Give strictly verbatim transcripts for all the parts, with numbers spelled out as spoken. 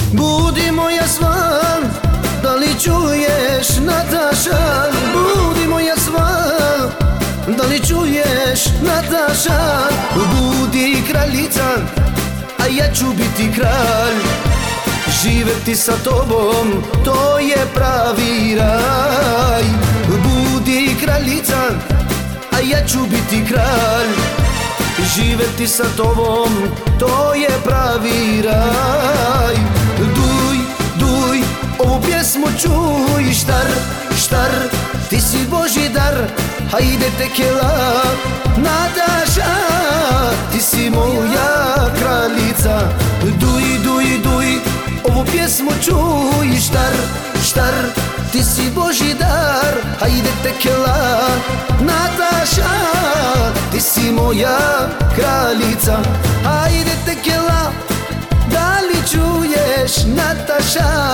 Budi moja svan, da li čuješ, Nataša? Budi moja svan, da li čuješ, Nataša? Budi kraljica, a ja ću biti kralj. Živeti sa tobom, to je pravi raj. Budi kraljica, a ja ću biti kralj. Živeti sa tobom, to je pravi raj. Duj, duj, ovu pjesmu čuj, štar, štar, ti si Božji dar. Hajde tekela, Nataša, ti si moja kraljica. Duj, duj, duj, ovu pjesmu čuj, štar, štar, ti si Božji dar. Hajde tekela, Nataša, ti si moja kraljica. Hajde tekela, da li čuješ, Nataša?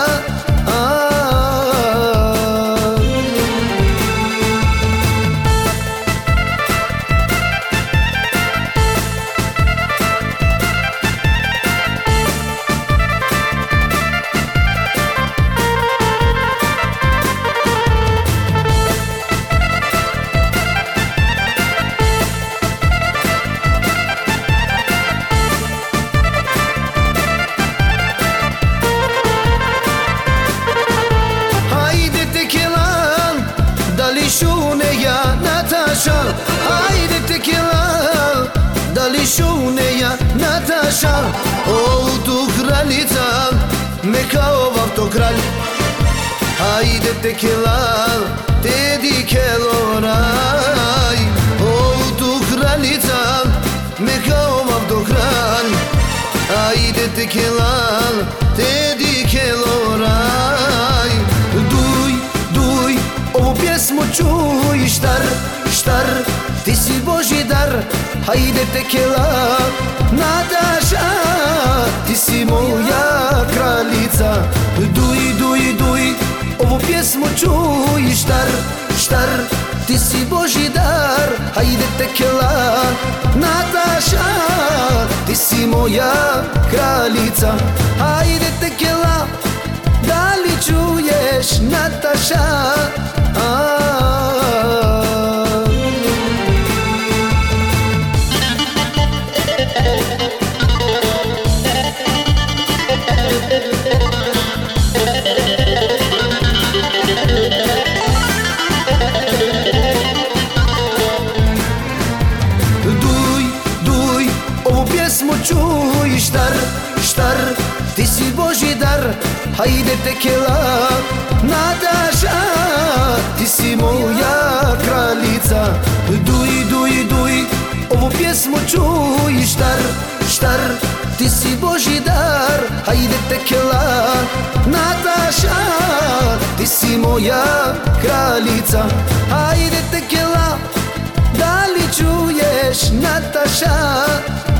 Šuneja, Nataša, hajde tekela, da li šuneja, Nataša? O, tu kraljica, me kao avtokralj. Hajde tekela, te dikelo raj. O, tu kraljica, me kao avtokralj. Hajde tekela, te dikelo raj. Duj, duj, ovu pjesmu čuj, štar, štar, ti si Božji dar. Hajde tekela, Nataša, ti si moja kraljica. Duj, duj, duj, ovu pjesmu čuj, štar, štar, ti si Božji dar. Hajde tekela, Nataša, ti si moja kraljica. Hajde tekela, da li čuješ, Nataša? Duj, duj, ovu pjesmu čuj, štar, štar, ti si Božji dar. Hajde tekela, Nataša, ti si moja kraljica. Duj, duj, duj, ovu pjesmu čuj, štar, štar, ti si Božji dar. Hajde tekela, Nataša, ti si moja kraljica. Hajde tekela, da li čuješ, Nataša?